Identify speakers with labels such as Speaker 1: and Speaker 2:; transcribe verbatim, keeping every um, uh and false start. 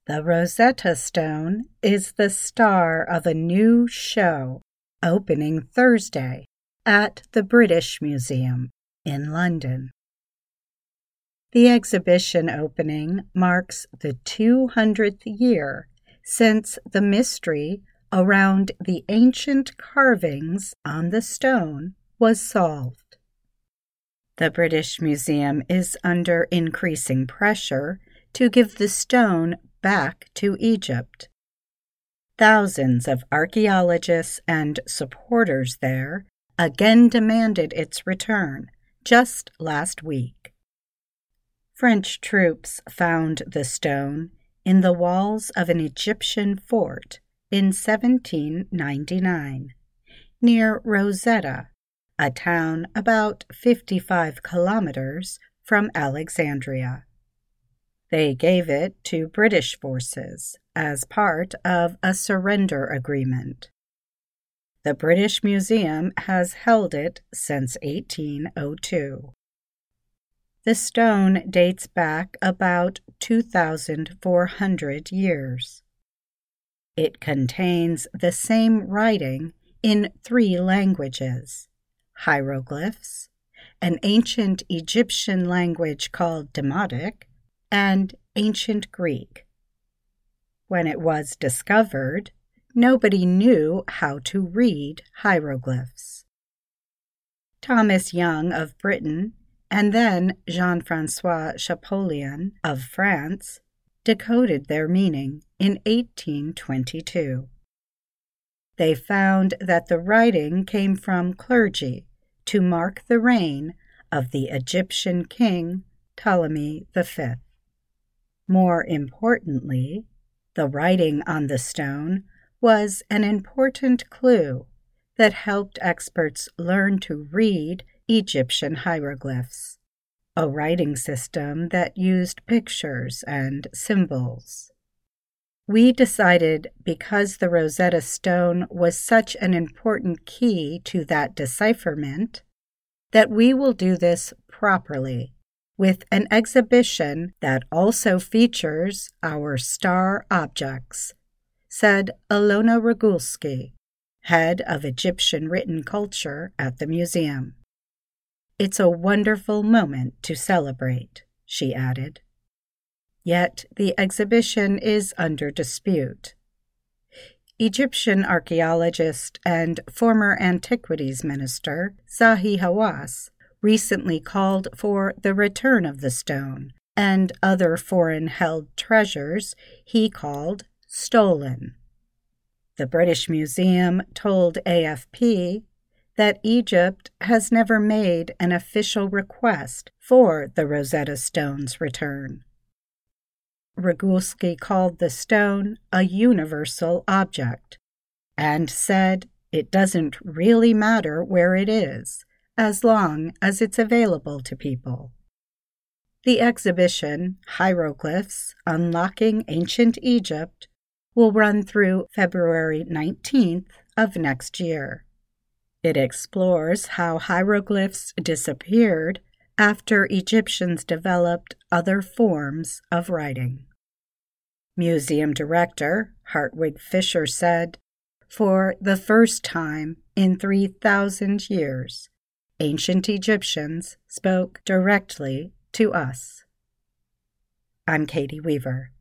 Speaker 1: The Rosetta Stone is the star of a new show opening Thursday at the British Museum in London. The exhibition opening marks the two hundredth year since the mystery around the ancient carvings on the stone was solved. The British Museum is under increasing pressure to give the stone back to Egypt. Thousands of archaeologists and supporters there again demanded its return just last week. French troops found the stone in the walls of an Egyptian fort in seventeen ninety-nine, near Rosetta, a town about fifty-five kilometers from Alexandria. They gave it to British forces as part of a surrender agreement. The British Museum has held it since eighteen oh two. The stone dates back about two thousand four hundred years. It contains the same writing in three languages: hieroglyphs, an ancient Egyptian language called Demotic, and Ancient Greek. When it was discovered, nobody knew how to read hieroglyphs. Thomas Young of Britain and then Jean-François Champollion of France decoded their meaning in eighteen twenty-two. They found that the writing came from clergy to mark the reign of the Egyptian king Ptolemy the Fifth. More importantly, the writing on the stone was an important clue that helped experts learn to read Egyptian hieroglyphs, a writing system that used pictures and symbols. We decided, because the Rosetta Stone was such an important key to that decipherment, that we will do this properly, with an exhibition that also features our star objects, said Ilona Regulski, head of Egyptian written culture at the museum. It's a wonderful moment to celebrate, she added. Yet the exhibition is under dispute. Egyptian archaeologist and former antiquities minister Zahi Hawass recently called for the return of the stone and other foreign-held treasures he called stolen. The British Museum told A F P that Egypt has never made an official request for the Rosetta Stone's return. Regulski called the stone a universal object and said it doesn't really matter where it is, as long as it's available to people. The exhibition, Hieroglyphs Unlocking Ancient Egypt, will run through February nineteenth of next year. It explores how hieroglyphs disappeared after Egyptians developed other forms of writing. Museum director Hartwig Fischer said, "For the first time in three thousand years, ancient Egyptians spoke directly to us." I'm Katie Weaver.